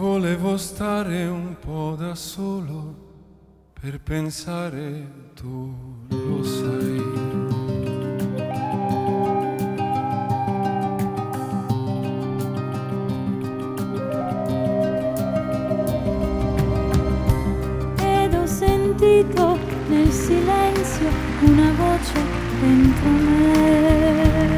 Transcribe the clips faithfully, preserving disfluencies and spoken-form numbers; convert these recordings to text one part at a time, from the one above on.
Volevo stare un po' da solo per pensare, tu lo sai. Ed ho sentito nel silenzio una voce dentro me.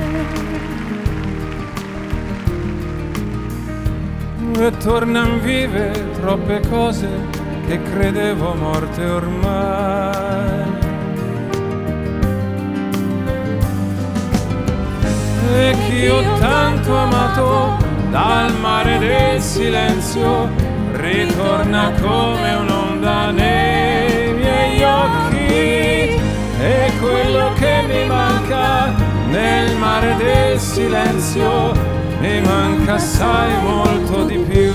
E tornan vive troppe cose che credevo morte ormai. E chi ho tanto amato dal mare del silenzio ritorna come un'onda nei miei occhi. E quello che mi manca nel mare del silenzio mi manca assai molto di più.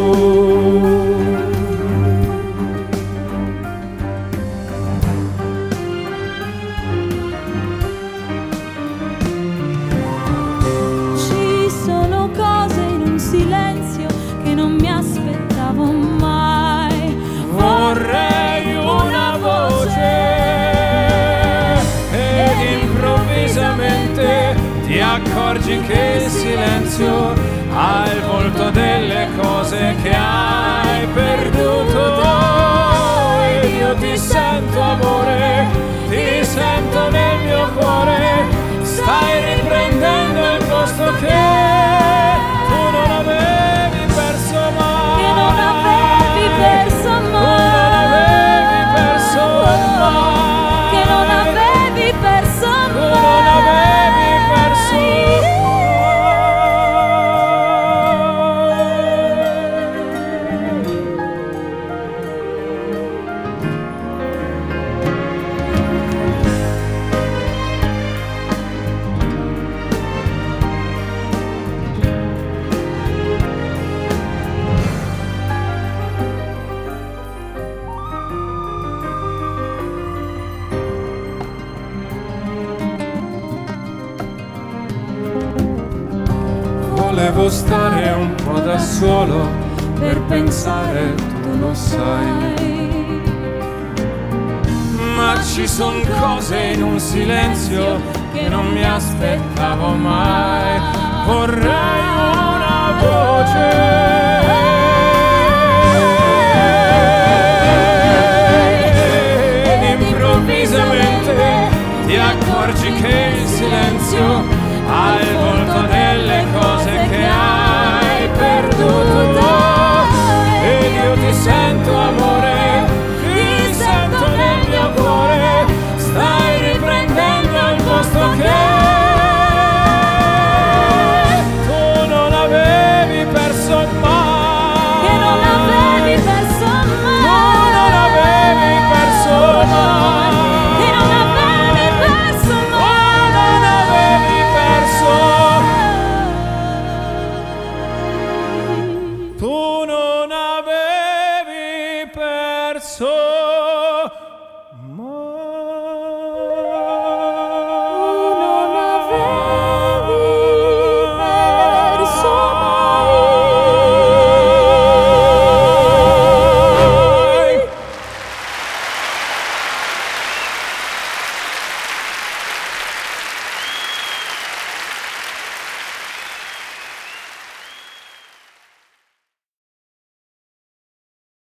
Ci sono cose in un silenzio che non mi aspettavo mai. Vorrei una voce ed improvvisamente ti accorgi che il silenzio ha il volto delle cose che hai perduto. E io ti sento amore, ti sento nel mio cuore, stai riprendendo il posto che tu non avevi perso mai. Che non avevi perso mai. Che non avevi perso mai. Che non avevi perso mai. Tu non avevi perso Volevo stare un po' da solo per pensare, tu lo sai. Ma ci son cose in un silenzio che non mi aspettavo mai. Vorrei